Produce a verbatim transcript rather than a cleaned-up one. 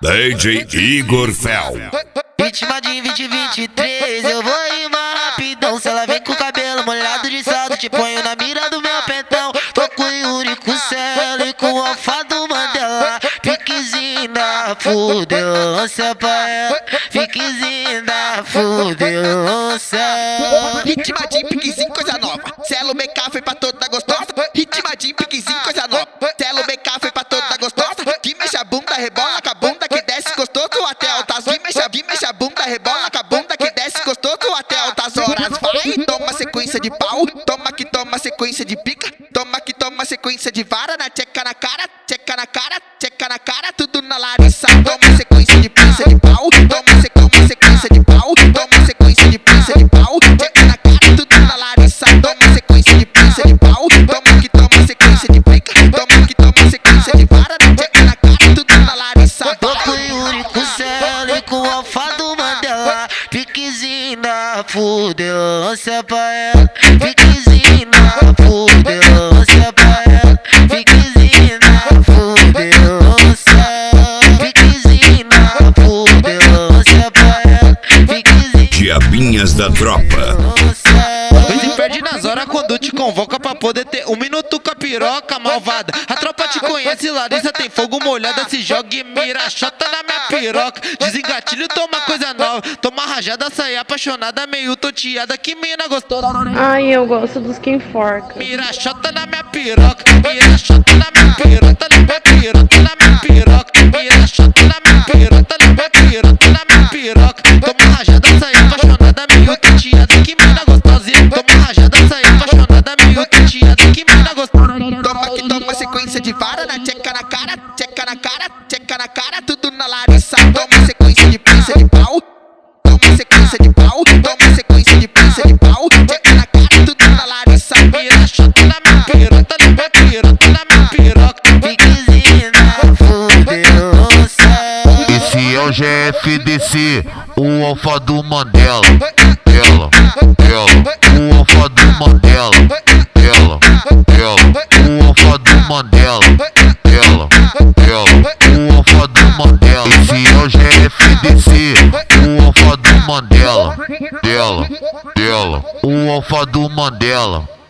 D J Igor Fel. Vítima de vinte e vinte e três, eu vou rimar rapidão. Se ela vem com o cabelo molhado de salto, te ponho na mira do meu pentão. Tô com o Yuri, com o Celo e com o Alfa do Mandela. Piquezinho da fudelância pra ela, piquezinho da fudelância. Ritma de piquezinho, coisa nova. Celo B K foi pra toda gostosa. Ritma de piquezinho, coisa nova. Celo B K foi pra toda gostosa. Que mexe a bunda, rebola com a bunda que desce gostoso até altas horas. Que mexe, que mexe a bunda, rebola com a bunda que desce gostoso até altas horas. Vai, toma sequência de pau. Toma que toma sequência de pica. Toma que toma sequência de vara. Na tcheca na cara, tcheca na cara, tcheca na cara. Tudo na Larissa. Toma sequência de pinça de pau. Toma, se, toma sequência de pau. Toma sequência de pinça de pau. Tcheca na cara, tudo na Larissa. Toma sequência de pinça de pau. Toma que toma sequência de pica. Toma que toma sequência de vara. Na tcheca na cara, tudo na Larissa. Tô com o Yuri, com o Celo e com o Alfa do Mandela. Piquezinho da fudelância pra ela, piquezinho da fudelância pra ela, piquezinho da fudelância, piquezinho da fudelância pra ela, piquezinho. Diabinhas da tropa. Pois se perde nas horas quando te convoca pra poder ter um minuto com a piroca malvada. A tropa te conhece, Larissa tem fogo molhada. Se joga e mira, chota na minha piroca. Desengatilho, toma coisa nova. Toma rajada, sai apaixonada, meio tonteada. Que mina gostosa. Ai, eu gosto dos que enforca. Mira, chota na minha piroca. Mira, chota na minha piroca. Na minha piroca, na minha piroca. Mira, chota na minha piroca. Na minha piroca, na minha piroca. Toma rajada, sai apaixonada, meio tonteada. Que mina gostosa. Toma rajada, sai apaixonada, meio tonteada. Que mina gostosa. Toma que toma sequência de vara. Na tcheca na cara, tcheca na cara, tcheca na cara. Tudo na Larissa. Toma sequência de pinça de pau. Toma sequência de pau. Toma sequência de pinça de pau. Tcheca na cara, tudo na Larissa. Mira, chota na minha piroca. Na minha piroca, na minha piroca. Piquezinho da fudelância. Esse é o G F D C, o Alfa do Mandela. Ela, ela, o Alfa do Mandela. Ela, ela, o Alfa do Mandela. Ela, ela, o Alfa do Mandela. Esse é o G F D C, o Alfa do Mandela. Ela, ela, o Alfa do Mandela.